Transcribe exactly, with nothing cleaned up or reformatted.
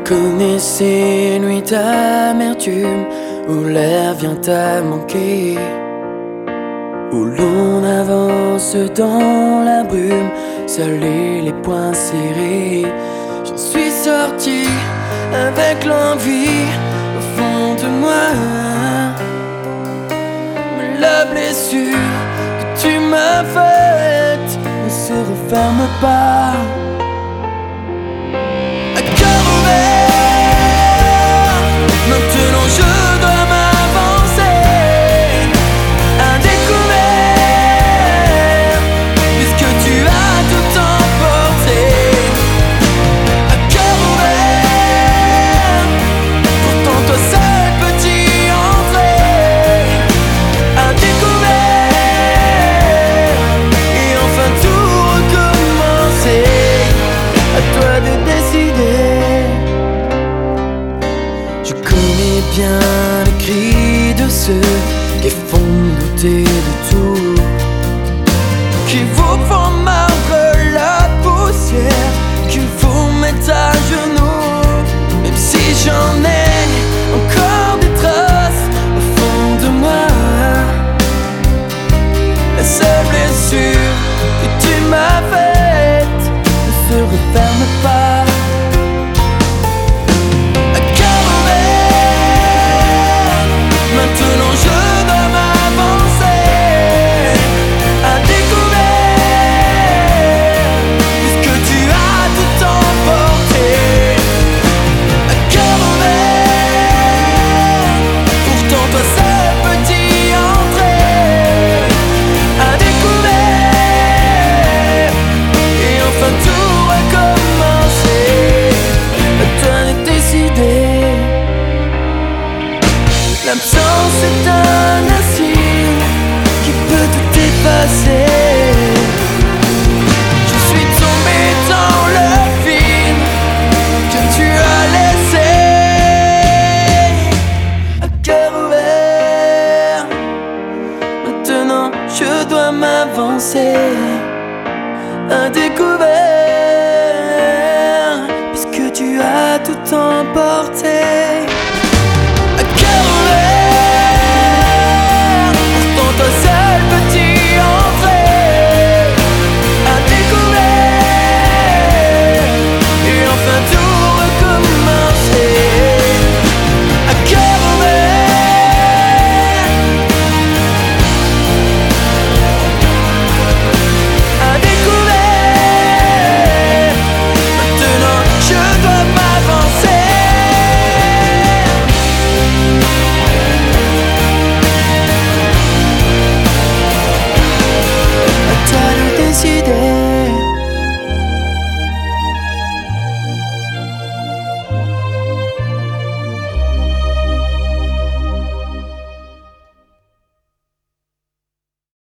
connais ces nuits d'amertume où l'air vient à manquer, où l'on avance dans la brume, seul et les poings serrés. J'en suis sorti avec l'envie au fond de moi, mais la blessure que tu m'as faite ne se referme pas. Maintenant je dois m'avancer à découvert, puisque tu as tout emporté. À cœur ouvert, pourtant toi seul petit entré à découvert, et enfin tout recommencer. À toi de décider. Je connais bien les cris de ceux qui font douter de tout, qui vous font mordre la poussière, qui vous mettent à genoux. Même si j'en ai encore des traces au fond de moi, la seule blessure que tu m'as faite ne se referme pas. Maintenant je dois m'avancer à découvert, puisque tu as tout emporté. À cœur ouvert, pourtant toi seul petit entré à découvert, et enfin tout recommencer. À toi de décider. L'absence est un asile qui peut tout effacer. Je suis tombé dans le vide que tu as laissé. À cœur ouvert, maintenant je dois m'avancer à découvert, puisque tu as tout emporté.